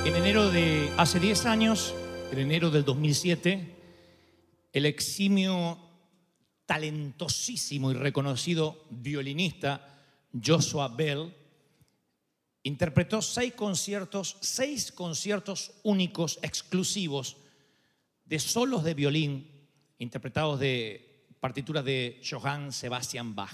Hace 10 años, en enero del 2007, el eximio, talentosísimo y reconocido violinista Joshua Bell interpretó 6 conciertos únicos, exclusivos, de solos de violín, interpretados de partituras de Johann Sebastian Bach.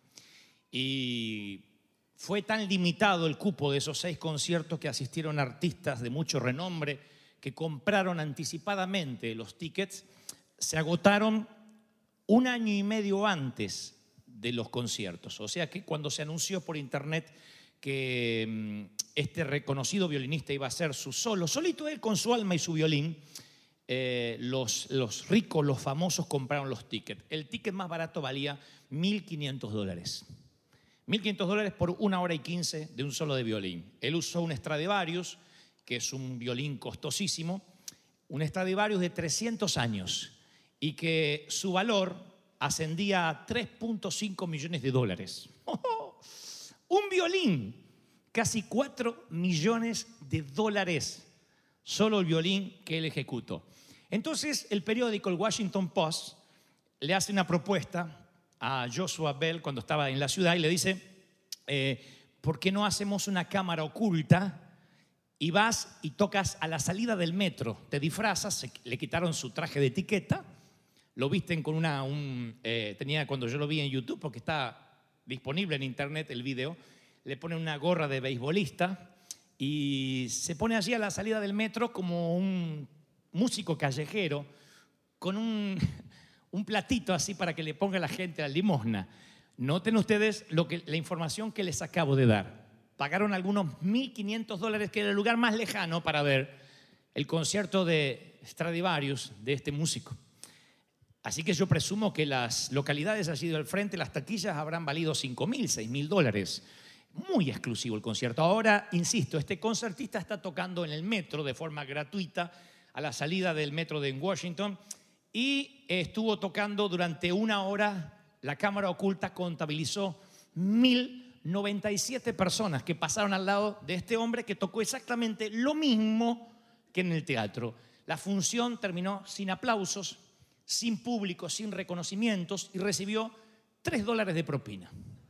Y fue tan limitado el cupo de esos 6 conciertos que asistieron artistas de mucho renombre que compraron anticipadamente los tickets. Se agotaron 1 año y medio antes de los conciertos. O sea que cuando se anunció por internet que este reconocido violinista iba a hacer su solo, solito él con su alma y su violín, los ricos, los famosos compraron los tickets. El ticket más barato valía $1.500. $1.500 por 1 hora y 15 de un solo de violín. Él usó un Stradivarius, que es un violín costosísimo, un Stradivarius de 300 años y que su valor ascendía a $3.5 millones. ¡Oh! Un violín, casi $4 millones, solo el violín que él ejecutó. Entonces el periódico, el Washington Post, le hace una propuesta a Joshua Bell cuando estaba en la ciudad y le dice, ¿por qué no hacemos una cámara oculta y vas y tocas a la salida del metro? Te disfrazas, le quitaron su traje de etiqueta, lo visten con tenía cuando yo lo vi en YouTube, porque está disponible en internet el video, le ponen una gorra de beisbolista y se pone allí a la salida del metro como un músico callejero con un platito así para que le ponga la gente a la limosna. Noten ustedes la información que les acabo de dar. Pagaron algunos $1.500, que era el lugar más lejano para ver el concierto de Stradivarius de este músico. Así que yo presumo que las localidades allí del frente, las taquillas habrán valido $5.000, $6.000. Muy exclusivo el concierto. Ahora, insisto, este concertista está tocando en el metro de forma gratuita a la salida del metro de Washington. Y estuvo tocando durante 1 hora. La cámara oculta contabilizó 1.097 personas que pasaron al lado de este hombre que tocó exactamente lo mismo que en el teatro. La función terminó sin aplausos, sin público, sin reconocimientos y recibió $3 de propina.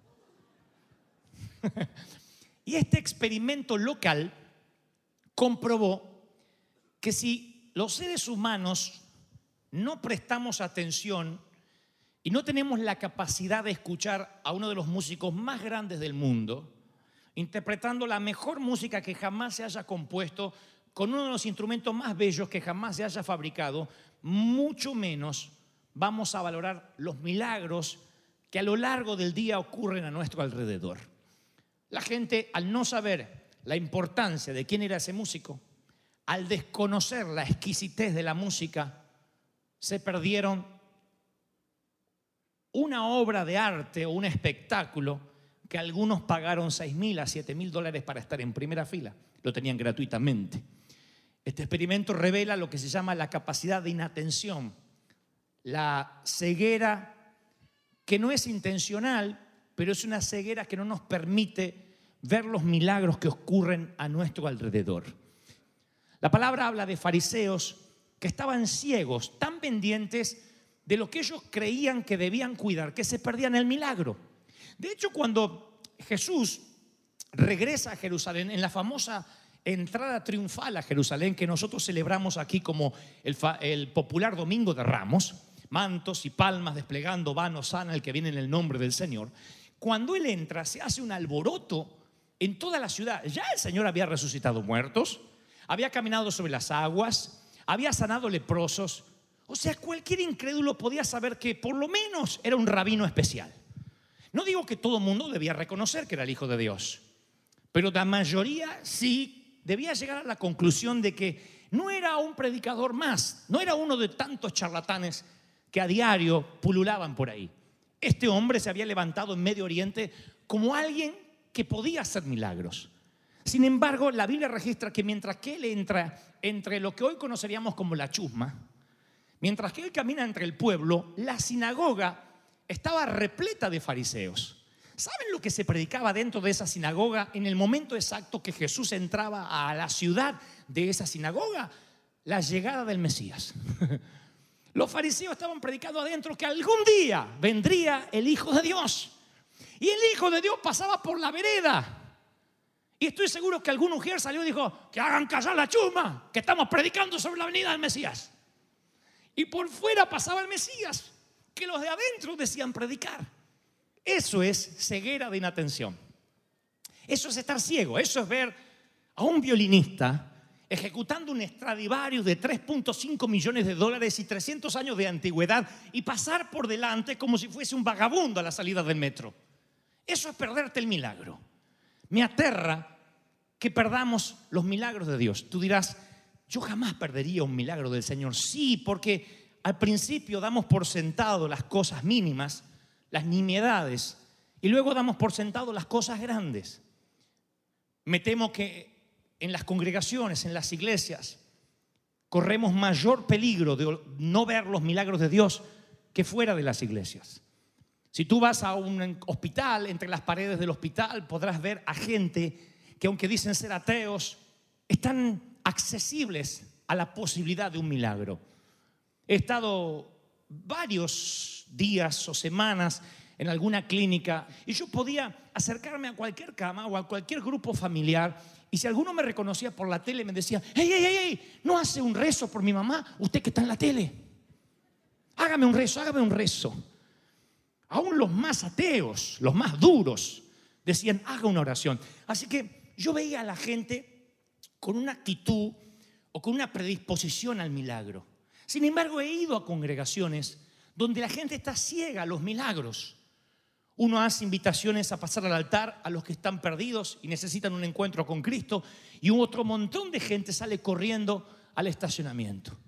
Y este experimento local comprobó que si los seres humanos no prestamos atención y no tenemos la capacidad de escuchar a uno de los músicos más grandes del mundo, interpretando la mejor música que jamás se haya compuesto, con uno de los instrumentos más bellos que jamás se haya fabricado, mucho menos vamos a valorar los milagros que a lo largo del día ocurren a nuestro alrededor. La gente, al no saber la importancia de quién era ese músico, al desconocer la exquisitez de la música, se perdieron una obra de arte o un espectáculo que algunos pagaron $6.000 a $7.000 para estar en primera fila. Lo tenían gratuitamente. Este experimento revela lo que se llama la capacidad de inatención, la ceguera que no es intencional, pero es una ceguera que no nos permite ver los milagros que ocurren a nuestro alrededor. La palabra habla de fariseos que estaban ciegos, tan pendientes de lo que ellos creían que debían cuidar, que se perdían el milagro. De hecho, cuando Jesús regresa a Jerusalén, en la famosa entrada triunfal a Jerusalén, que nosotros celebramos aquí como el popular Domingo de Ramos, mantos y palmas desplegando, van Hosana el que viene en el nombre del Señor. Cuando Él entra, se hace un alboroto en toda la ciudad. Ya el Señor había resucitado muertos, había caminado sobre las aguas, había sanado leprosos. O sea, cualquier incrédulo podía saber que por lo menos era un rabino especial. No digo que todo el mundo debía reconocer que era el Hijo de Dios, pero la mayoría sí debía llegar a la conclusión de que no era un predicador más, no era uno de tantos charlatanes que a diario pululaban por ahí. Este hombre se había levantado en Medio Oriente como alguien que podía hacer milagros. Sin embargo, la Biblia registra que mientras que él entra entre lo que hoy conoceríamos como la chusma, mientras que él camina entre el pueblo, la sinagoga estaba repleta de fariseos. ¿Saben lo que se predicaba dentro de esa sinagoga en el momento exacto que Jesús entraba a la ciudad de esa sinagoga? La llegada del Mesías. Los fariseos estaban predicando adentro que algún día vendría el Hijo de Dios. Y el Hijo de Dios pasaba por la vereda. Y estoy seguro que algún mujer salió y dijo: que hagan callar la chusma, que estamos predicando sobre la venida del Mesías. Y por fuera pasaba el Mesías, que los de adentro decían predicar. Eso es ceguera de inatención. Eso es estar ciego. Eso es ver a un violinista ejecutando un Stradivarius de 3.5 millones de dólares y 300 años de antigüedad y pasar por delante como si fuese un vagabundo a la salida del metro. Eso es perderte el milagro. Me aterra que perdamos los milagros de Dios. Tú dirás: yo jamás perdería un milagro del Señor. Sí, porque al principio damos por sentado las cosas mínimas, las nimiedades, y luego damos por sentado las cosas grandes. Me temo que en las congregaciones, en las iglesias, corremos mayor peligro de no ver los milagros de Dios que fuera de las iglesias. Si tú vas a un hospital, entre las paredes del hospital podrás ver a gente que, aunque dicen ser ateos, están accesibles a la posibilidad de un milagro. He estado varios días o semanas en alguna clínica y yo podía acercarme a cualquier cama o a cualquier grupo familiar, y si alguno me reconocía por la tele me decía: hey, ¿no hace un rezo por mi mamá? Usted que está en la tele, hágame un rezo. Aún los más ateos, los más duros, decían: haga una oración. Así que yo veía a la gente con una actitud o con una predisposición al milagro. Sin embargo, he ido a congregaciones donde la gente está ciega a los milagros. Uno hace invitaciones a pasar al altar a los que están perdidos y necesitan un encuentro con Cristo, y otro montón de gente sale corriendo al estacionamiento.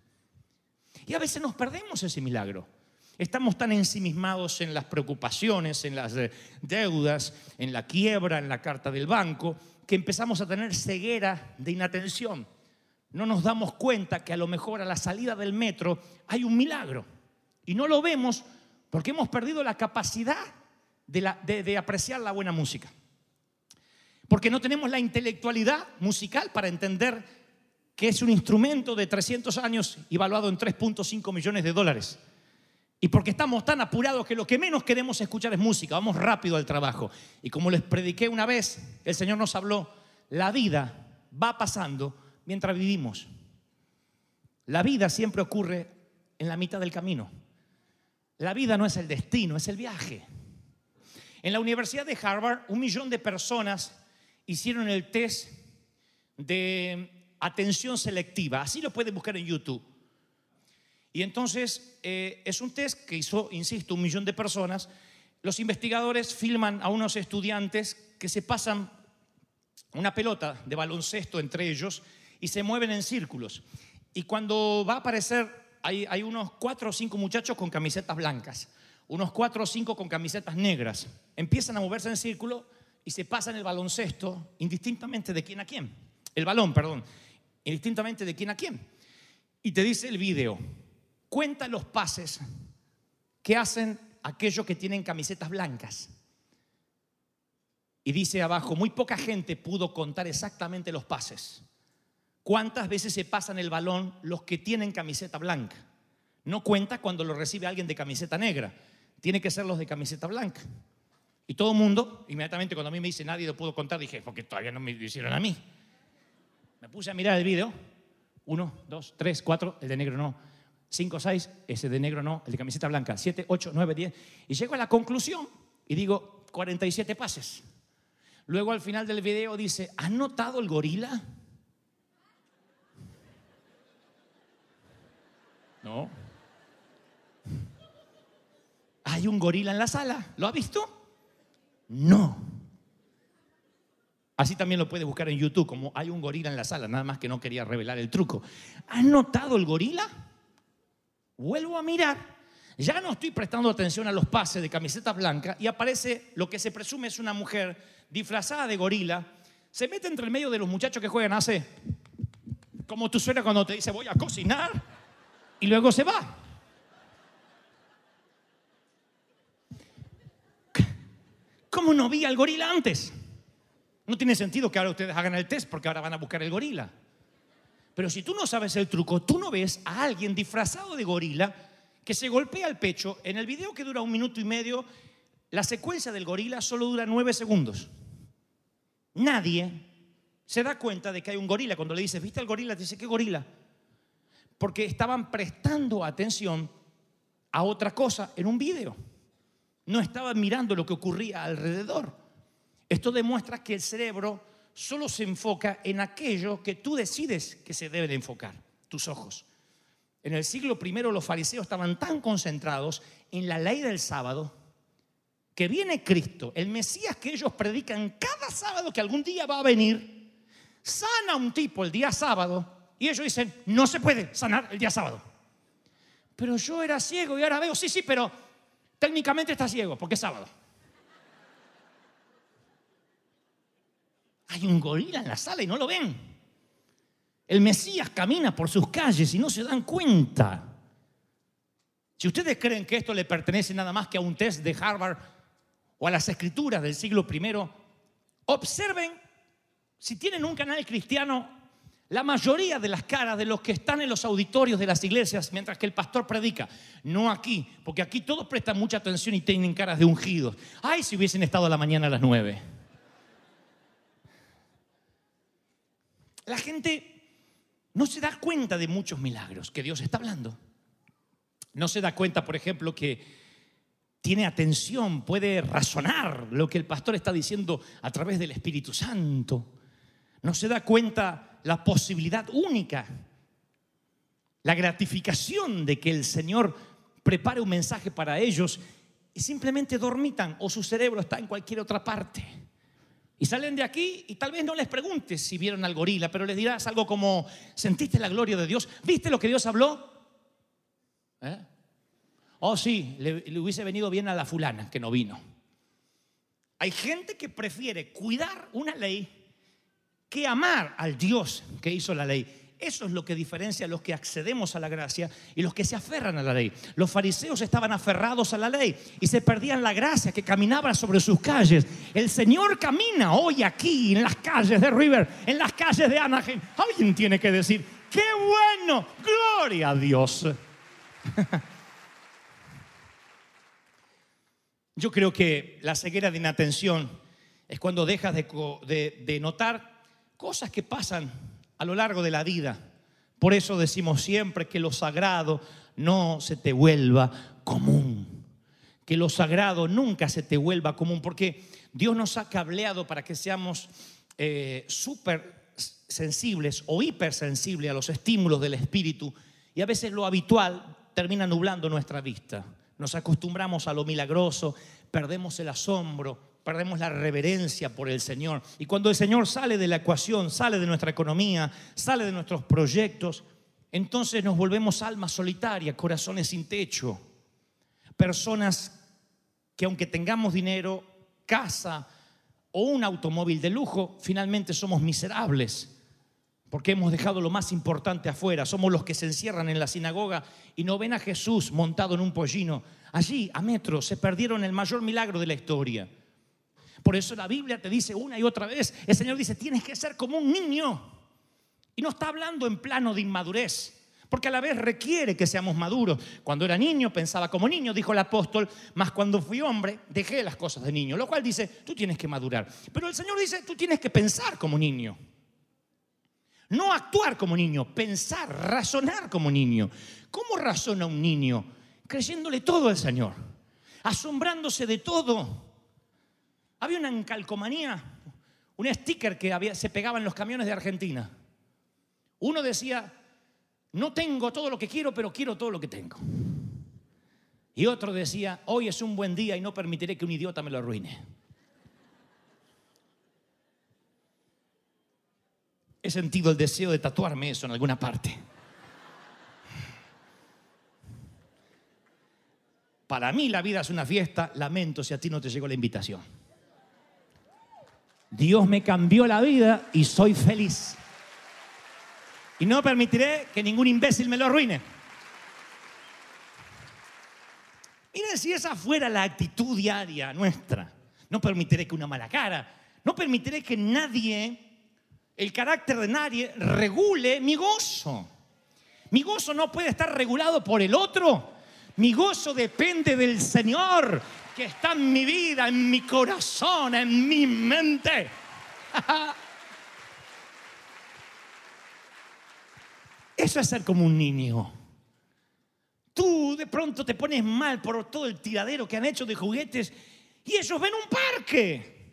Y a veces nos perdemos ese milagro. Estamos tan ensimismados en las preocupaciones, en las deudas, en la quiebra, en la carta del banco, que empezamos a tener ceguera de inatención. No nos damos cuenta que a lo mejor a la salida del metro hay un milagro y no lo vemos porque hemos perdido la capacidad de apreciar la buena música, porque no tenemos la intelectualidad musical para entender que es un instrumento de 300 años y valuado en 3.5 millones de dólares, y porque estamos tan apurados que lo que menos queremos escuchar es música. Vamos rápido al trabajo. Y como les prediqué una vez, el Señor nos habló: la vida va pasando mientras vivimos. La vida siempre ocurre en la mitad del camino. La vida no es el destino, es el viaje. En la Universidad de Harvard, 1 millón de personas hicieron el test de atención selectiva. Así lo pueden buscar en YouTube. Y entonces es un test que hizo, insisto, 1 millón de personas. Los investigadores filman a unos estudiantes que se pasan una pelota de baloncesto entre ellos y se mueven en círculos. Y cuando va a aparecer, hay unos 4 o 5 muchachos con camisetas blancas, unos 4 o 5 con camisetas negras. Empiezan a moverse en círculo y se pasan el baloncesto indistintamente de quién a quién. El balón, perdón, indistintamente de quién a quién. Y te dice el video: cuenta los pases que hacen aquellos que tienen camisetas blancas. Y dice abajo: muy poca gente pudo contar exactamente los pases. ¿Cuántas veces se pasan el balón los que tienen camiseta blanca? No cuenta cuando lo recibe alguien de camiseta negra. Tiene que ser los de camiseta blanca. Y todo el mundo, inmediatamente cuando a mí me dice nadie lo pudo contar, dije: porque todavía no me lo hicieron a mí. Me puse a mirar el video. 1, 2, 3, 4, el de negro no. 5, 6, ese de negro no, el de camiseta blanca. 7, 8, 9, 10. Y llego a la conclusión y digo: 47 pases. Luego al final del video dice: ¿has notado el gorila? No. ¿Hay un gorila en la sala? ¿Lo ha visto? No. Así también lo puedes buscar en YouTube, como hay un gorila en la sala, nada más que no quería revelar el truco. ¿Has notado el gorila? Vuelvo a mirar. Ya no estoy prestando atención a los pases de camiseta blanca y aparece lo que se presume es una mujer disfrazada de gorila. Se mete entre el medio de los muchachos que juegan, hace como tu suegra cuando te dice: voy a cocinar, y luego se va. ¿Cómo no vi al gorila antes? No tiene sentido que ahora ustedes hagan el test porque ahora van a buscar el gorila. Pero si tú no sabes el truco, tú no ves a alguien disfrazado de gorila que se golpea el pecho. En el video, que dura 1 minuto y medio, la secuencia del gorila solo dura 9 segundos. Nadie se da cuenta de que hay un gorila. Cuando le dices, ¿viste al gorila? Te dice, ¿qué gorila? Porque estaban prestando atención a otra cosa en un video. No estaban mirando lo que ocurría alrededor. Esto demuestra que el cerebro solo se enfoca en aquello que tú decides que se debe de enfocar, tus ojos. En el siglo I los fariseos estaban tan concentrados en la ley del sábado que viene Cristo, el Mesías que ellos predican cada sábado que algún día va a venir, sana a un tipo el día sábado y ellos dicen, no se puede sanar el día sábado. Pero yo era ciego y ahora veo, sí, pero técnicamente está ciego porque es sábado. Hay un gorila en la sala y no lo ven. El Mesías camina por sus calles y no se dan cuenta. Si ustedes creen que esto le pertenece nada más que a un test de Harvard o a las escrituras del siglo I, observen, si tienen un canal cristiano, la mayoría de las caras de los que están en los auditorios de las iglesias mientras que el pastor predica. No aquí, porque aquí todos prestan mucha atención y tienen caras de ungidos. Ay, si hubiesen estado a la mañana a las 9. La gente no se da cuenta de muchos milagros que Dios está hablando. No se da cuenta, por ejemplo, que tiene atención, puede razonar lo que el pastor está diciendo a través del Espíritu Santo. No se da cuenta la posibilidad única, la gratificación de que el Señor prepare un mensaje para ellos y simplemente dormitan o su cerebro está en cualquier otra parte. Y salen de aquí y tal vez no les preguntes si vieron al gorila, pero les dirás algo como, ¿sentiste la gloria de Dios? ¿Viste lo que Dios habló? Oh, sí, le hubiese venido bien a la fulana que no vino. Hay gente que prefiere cuidar una ley que amar al Dios que hizo la ley. Eso es lo que diferencia a los que accedemos a la gracia y los que se aferran a la ley. Los fariseos estaban aferrados a la ley y se perdían la gracia que caminaba sobre sus calles. El Señor camina hoy aquí en las calles de River, en las calles de Anaheim. Alguien tiene que decir, ¡qué bueno! ¡Gloria a Dios! Yo creo que la ceguera de inatención es cuando dejas de notar cosas que pasan a lo largo de la vida. Por eso decimos siempre que lo sagrado no se te vuelva común. Que lo sagrado nunca se te vuelva común, porque Dios nos ha cableado para que seamos súper sensibles o hipersensibles a los estímulos del espíritu, y a veces lo habitual termina nublando nuestra vista. Nos acostumbramos a lo milagroso, perdemos el asombro, perdemos la reverencia por el Señor. Y cuando el Señor sale de la ecuación, sale de nuestra economía, sale de nuestros proyectos, entonces nos volvemos almas solitarias, corazones sin techo. Personas que aunque tengamos dinero, casa o un automóvil de lujo, finalmente somos miserables. Porque hemos dejado lo más importante afuera. Somos los que se encierran en la sinagoga y no ven a Jesús montado en un pollino. Allí, a metros, se perdieron el mayor milagro de la historia. Por eso la Biblia te dice una y otra vez, el Señor dice, tienes que ser como un niño. Y no está hablando en plano de inmadurez, porque a la vez requiere que seamos maduros. Cuando era niño pensaba como niño, dijo el apóstol, mas cuando fui hombre dejé las cosas de niño. Lo cual dice, tú tienes que madurar. Pero el Señor dice, tú tienes que pensar como niño. No actuar como niño, pensar, razonar como niño. ¿Cómo razona un niño? Creyéndole todo al Señor, asombrándose de todo. Había una calcomanía, un sticker que se pegaba en los camiones de Argentina. Uno decía, no tengo todo lo que quiero, pero quiero todo lo que tengo. Y otro decía, hoy es un buen día y no permitiré que un idiota me lo arruine. He sentido el deseo de tatuarme eso en alguna parte. Para mí la vida es una fiesta. Lamento si a ti no te llegó la invitación. Dios me cambió la vida y soy feliz. Y no permitiré que ningún imbécil me lo arruine. Miren, si esa fuera la actitud diaria nuestra, No permitiré que una mala cara, no permitiré que nadie, el carácter de nadie, regule mi gozo. Mi gozo no puede estar regulado por el otro. Mi gozo depende del Señor que está en mi vida, en mi corazón, en mi mente. Eso es ser como un niño. Tú de pronto te pones mal por todo el tiradero que han hecho de juguetes y ellos ven un parque.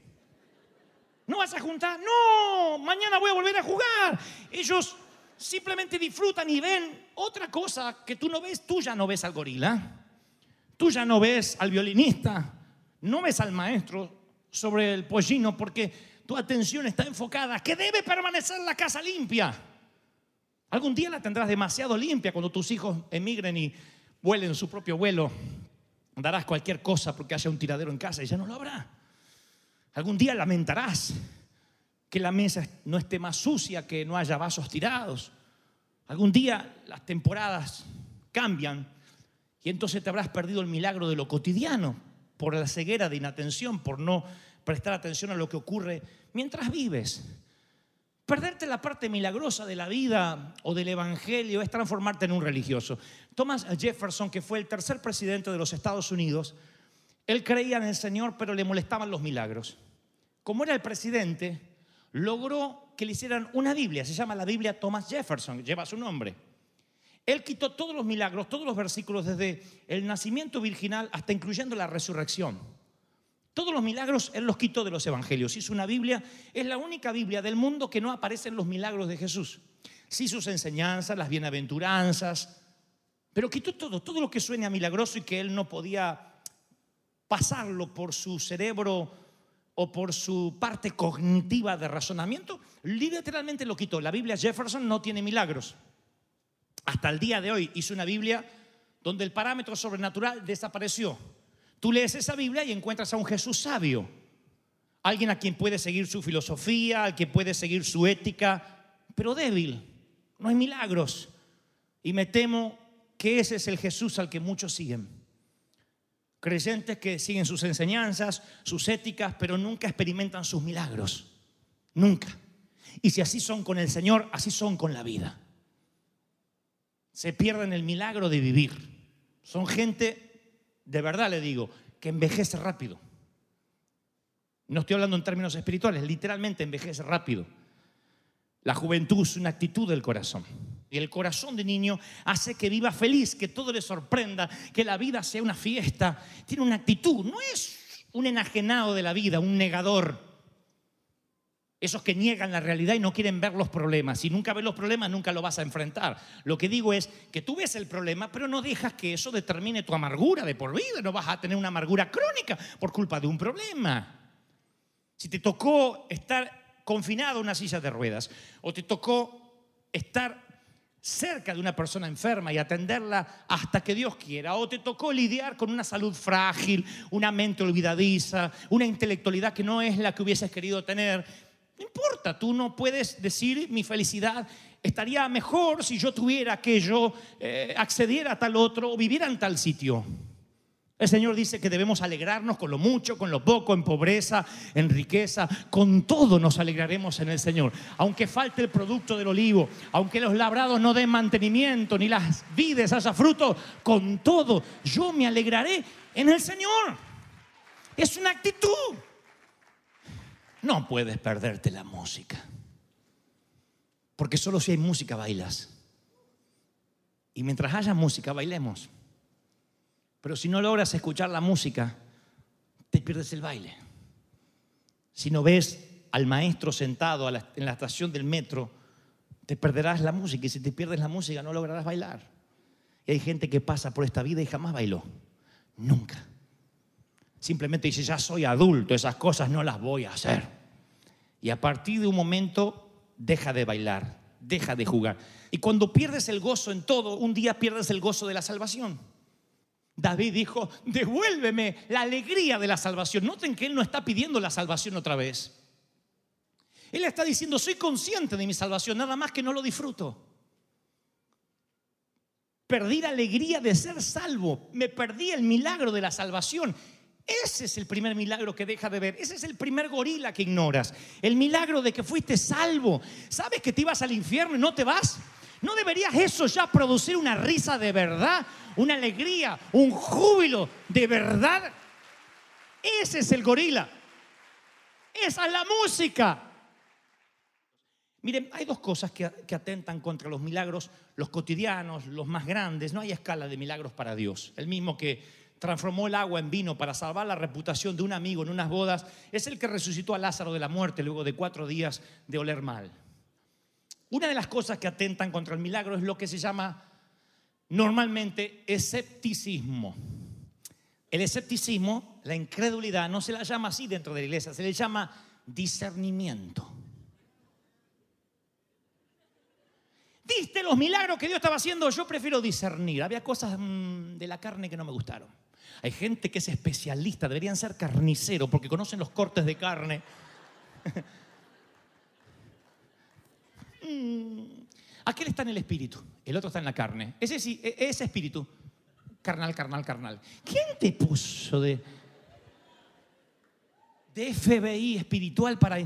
¿No vas a juntar? No, mañana voy a volver a jugar. Ellos simplemente disfrutan y ven otra cosa que tú no ves. Tú ya no ves al gorila, tú ya no ves al violinista, no ves al maestro sobre el pollino, porque tu atención está enfocada que debe permanecer la casa limpia. Algún día la tendrás demasiado limpia cuando tus hijos emigren y vuelen su propio vuelo. Darás cualquier cosa porque haya un tiradero en casa y ya no lo habrá. Algún día lamentarás que la mesa no esté más sucia, que no haya vasos tirados. Algún día las temporadas cambian y entonces te habrás perdido el milagro de lo cotidiano por la ceguera de inatención, por no prestar atención a lo que ocurre mientras vives. Perderte la parte milagrosa de la vida o del evangelio es transformarte en un religioso. Thomas Jefferson, que fue el tercer presidente de los Estados Unidos, él creía en el Señor, pero le molestaban los milagros. Como era el presidente, logró que le hicieran una Biblia, se llama la Biblia Thomas Jefferson, lleva su nombre. Él quitó todos los milagros, todos los versículos, desde el nacimiento virginal hasta incluyendo la resurrección. Todos los milagros Él los quitó de los evangelios. Hizo una Biblia, es la única Biblia del mundo que no aparecen los milagros de Jesús. Sí, sus enseñanzas, las bienaventuranzas, pero quitó todo lo que suene a milagroso y que Él no podía pasarlo por su cerebro o por su parte cognitiva de razonamiento. Literalmente lo quitó. La Biblia Jefferson no tiene milagros. Hasta el día de hoy hizo una Biblia donde el parámetro sobrenatural desapareció. Tú lees esa Biblia y encuentras a un Jesús sabio, alguien a quien puedes seguir su filosofía, al que puedes seguir su ética, pero débil. No hay milagros. Y me temo que ese es el Jesús al que muchos siguen. Creyentes que siguen sus enseñanzas, sus éticas, pero nunca experimentan sus milagros. Nunca. Y si así son con el Señor, así son con la vida. Se pierden el milagro de vivir. Son gente, de verdad le digo, que envejece rápido. No estoy hablando en términos espirituales, literalmente envejece rápido. La juventud es una actitud del corazón. Y el corazón de niño hace que viva feliz, que todo le sorprenda, que la vida sea una fiesta. Tiene una actitud, no es un enajenado de la vida, un negador. Esos que niegan la realidad y no quieren ver los problemas. Si nunca ves los problemas, nunca lo vas a enfrentar. Lo que digo es que tú ves el problema, pero no dejas que eso determine tu amargura de por vida. No vas a tener una amargura crónica por culpa de un problema. Si te tocó estar confinado a una silla de ruedas o te tocó estar cerca de una persona enferma y atenderla hasta que Dios quiera, o te tocó lidiar con una salud frágil, una mente olvidadiza, una intelectualidad que no es la que hubieses querido tener, no importa, tú no puedes decir mi felicidad estaría mejor si yo tuviera aquello, accediera a tal otro o viviera en tal sitio. El Señor dice que debemos alegrarnos con lo mucho, con lo poco, en pobreza, en riqueza. Con todo nos alegraremos en el Señor. Aunque falte el producto del olivo, aunque los labrados no den mantenimiento, ni las vides haya fruto, con todo yo me alegraré en el Señor. Es una actitud. No puedes perderte la música, porque solo si hay música bailas. Y mientras haya música, bailemos. Pero si no logras escuchar la música, te pierdes el baile. Si no ves al maestro sentado en la estación del metro, te perderás la música. Y si te pierdes la música, no lograrás bailar. Y hay gente que pasa por esta vida y jamás bailó. Nunca. Simplemente dice, ya soy adulto, esas cosas no las voy a hacer. Y a partir de un momento, deja de bailar, deja de jugar. Y cuando pierdes el gozo en todo, un día pierdes el gozo de la salvación. David dijo, devuélveme la alegría de la salvación. Noten que él no está pidiendo la salvación otra vez. Él está diciendo, soy consciente de mi salvación, nada más que no lo disfruto. Perdí la alegría de ser salvo, me perdí el milagro de la salvación. Ese es el primer milagro que deja de ver. Ese es el primer gorila que ignoras. El milagro de que fuiste salvo. ¿Sabes que te ibas al infierno y no te vas? ¿No deberías eso ya producir una risa de verdad? Una alegría, un júbilo de verdad. Ese es el gorila. Esa es la música. Miren, hay dos cosas que atentan contra los milagros, los cotidianos, los más grandes. No hay escala de milagros para Dios. El mismo que transformó el agua en vino para salvar la reputación de un amigo en unas bodas es el que resucitó a Lázaro de la muerte luego de 4 días de oler mal. Una de las cosas que atentan contra el milagro es lo que se llama normalmente escepticismo. El escepticismo, la incredulidad, no se la llama así dentro de la iglesia, se le llama discernimiento. ¿Viste los milagros que Dios estaba haciendo? Yo prefiero discernir. Había cosas de la carne que no me gustaron. Hay gente que es especialista, deberían ser carniceros porque conocen los cortes de carne. Aquel está en el espíritu, el otro está en la carne. Ese sí, ese espíritu, carnal. ¿Quién te puso de FBI espiritual para...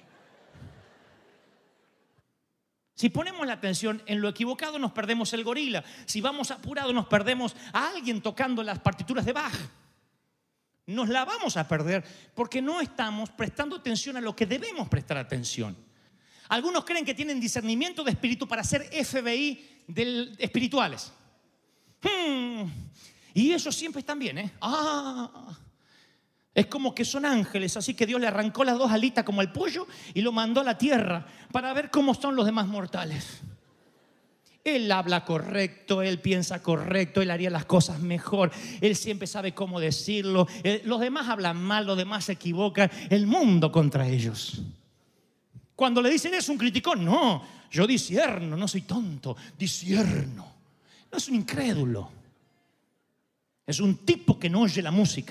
Si ponemos la atención en lo equivocado nos perdemos el gorila. Si vamos apurados nos perdemos a alguien tocando las partituras de Bach. Nos la vamos a perder porque no estamos prestando atención a lo que debemos prestar atención. Algunos creen que tienen discernimiento de espíritu para ser FBI espirituales. Y ellos siempre están bien, ¿eh? Es como que son ángeles, así que Dios le arrancó las 2 alitas como al pollo y lo mandó a la tierra para ver cómo son los demás mortales. Él habla correcto, él piensa correcto, él haría las cosas mejor, él siempre sabe cómo decirlo. Los demás hablan mal, los demás se equivocan, el mundo contra ellos. Cuando le dicen es un criticón, no, yo discierno, no soy tonto, discierno. No es un incrédulo, es un tipo que no oye la música.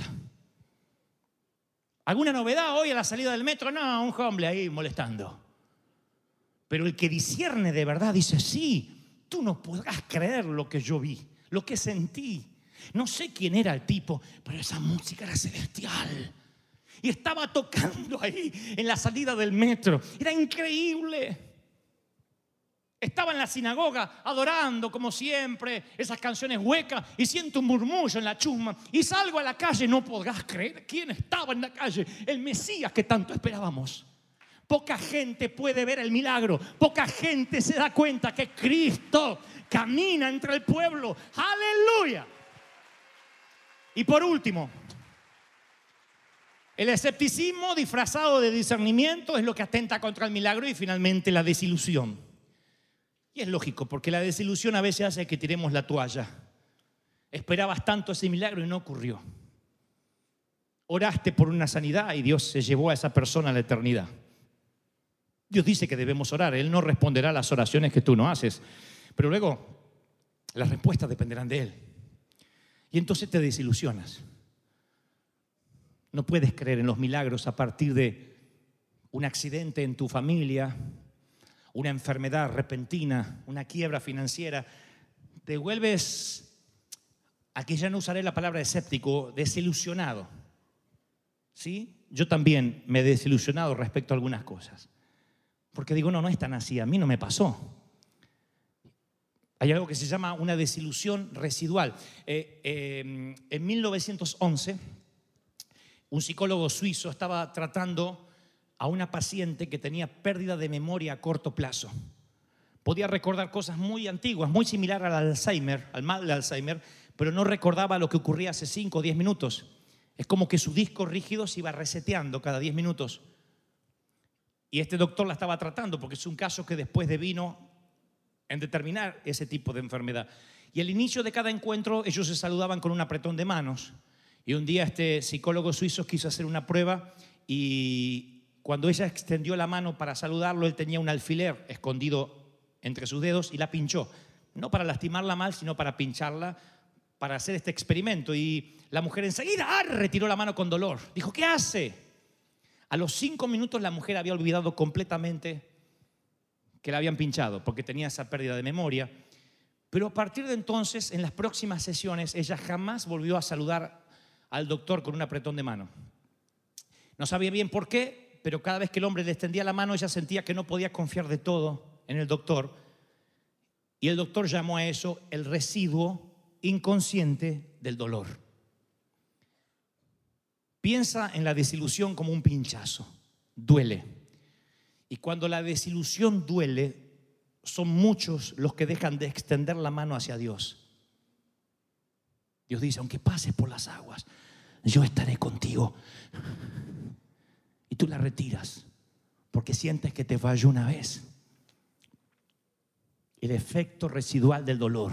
¿Alguna novedad hoy a la salida del metro? No, un hombre ahí molestando. Pero el que discierne de verdad dice, sí, tú no podrás creer lo que yo vi, lo que sentí. No sé quién era el tipo, pero esa música era celestial. Y estaba tocando ahí en la salida del metro. Era increíble. Estaba en la sinagoga adorando como siempre esas canciones huecas y siento un murmullo en la chusma y salgo a la calle. No podrás creer quién estaba en la calle. El Mesías que tanto esperábamos. Poca gente puede ver el milagro. Poca gente se da cuenta que Cristo camina entre el pueblo. ¡Aleluya! Y por último, el escepticismo disfrazado de discernimiento es lo que atenta contra el milagro. Y finalmente la desilusión. Y es lógico, porque la desilusión a veces hace que tiremos la toalla. Esperabas tanto ese milagro y no ocurrió. Oraste por una sanidad y Dios se llevó a esa persona a la eternidad. Dios dice que debemos orar. Él no responderá a las oraciones que tú no haces. Pero luego las respuestas dependerán de Él. Y entonces te desilusionas. No puedes creer en los milagros a partir de un accidente en tu familia, una enfermedad repentina, una quiebra financiera. Te vuelves, aquí ya no usaré la palabra escéptico, desilusionado. ¿Sí? Yo también me he desilusionado respecto a algunas cosas. Porque digo, no es tan así, a mí no me pasó. Hay algo que se llama una desilusión residual. En 1911, un psicólogo suizo estaba tratando a una paciente que tenía pérdida de memoria a corto plazo. Podía recordar cosas muy antiguas, muy similar al Alzheimer, al mal de Alzheimer, pero no recordaba lo que ocurría hace 5 o 10 minutos. Es como que su disco rígido se iba reseteando cada 10 minutos. Y este doctor la estaba tratando porque es un caso que después devino en determinar ese tipo de enfermedad. Y al inicio de cada encuentro ellos se saludaban con un apretón de manos. Y un día este psicólogo suizo quiso hacer una prueba y cuando ella extendió la mano para saludarlo, él tenía un alfiler escondido entre sus dedos y la pinchó. No para lastimarla mal, sino para pincharla, para hacer este experimento. Y la mujer enseguida retiró la mano con dolor. Dijo, ¿qué hace? A los 5 minutos la mujer había olvidado completamente que la habían pinchado, porque tenía esa pérdida de memoria. Pero a partir de entonces, en las próximas sesiones, ella jamás volvió a saludar al doctor con un apretón de mano. No sabía bien por qué, pero cada vez que el hombre le extendía la mano, ella sentía que no podía confiar de todo en el doctor. Y el doctor llamó a eso el residuo inconsciente del dolor. Piensa en la desilusión como un pinchazo. Duele. Y cuando la desilusión duele, son muchos los que dejan de extender la mano hacia Dios. Dios dice, aunque pases por las aguas, yo estaré contigo. Y tú la retiras porque sientes que te falló una vez. El efecto residual del dolor.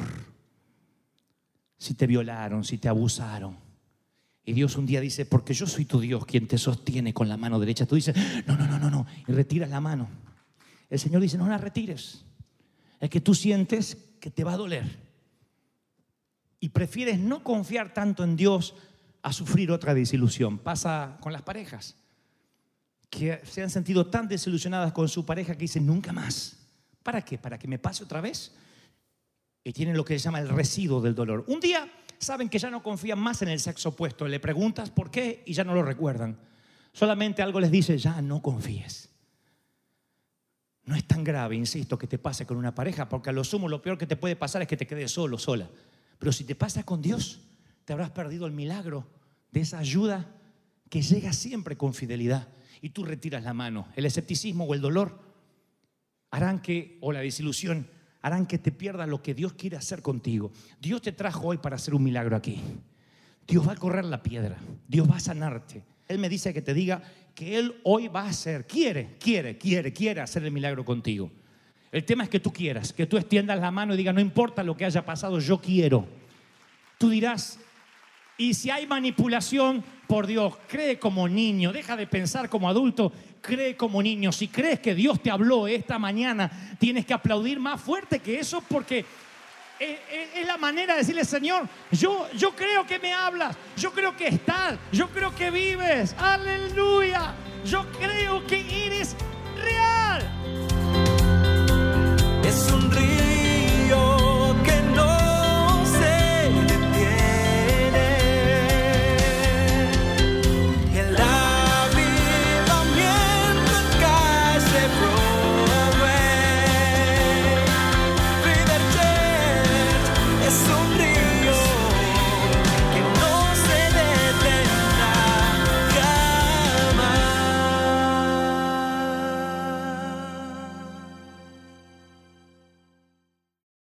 Si te violaron, si te abusaron. Y Dios un día dice, porque yo soy tu Dios quien te sostiene con la mano derecha. Tú dices, no. Y retiras la mano. El Señor dice, no la retires. Es que tú sientes que te va a doler. Y prefieres no confiar tanto en Dios a sufrir otra desilusión. Pasa con las parejas que se han sentido tan desilusionadas con su pareja que dicen, nunca más. ¿Para qué? ¿Para que me pase otra vez? Y tienen lo que se llama el residuo del dolor. Un día saben que ya no confían más en el sexo opuesto. Le preguntas por qué y ya no lo recuerdan. Solamente algo les dice, ya no confíes. No es tan grave, insisto, que te pase con una pareja, porque a lo sumo lo peor que te puede pasar es que te quedes solo, sola. Pero si te pasa con Dios, te habrás perdido el milagro de esa ayuda que llega siempre con fidelidad. Y tú retiras la mano. El escepticismo o el dolor harán que, o la desilusión, harán que te pierdas lo que Dios quiere hacer contigo. Dios te trajo hoy para hacer un milagro aquí. Dios va a correr la piedra. Dios va a sanarte. Él me dice que te diga que Él hoy va a hacer, quiere hacer el milagro contigo. El tema es que tú quieras, que tú extiendas la mano y digas, no importa lo que haya pasado, yo quiero. Tú dirás, y si hay manipulación, por Dios, cree como niño, deja de pensar como adulto, cree como niño. Si crees que Dios te habló esta mañana, tienes que aplaudir más fuerte que eso, porque es la manera de decirle, Señor, yo creo que me hablas, yo creo que estás, yo creo que vives, aleluya, yo creo que eres real. Es un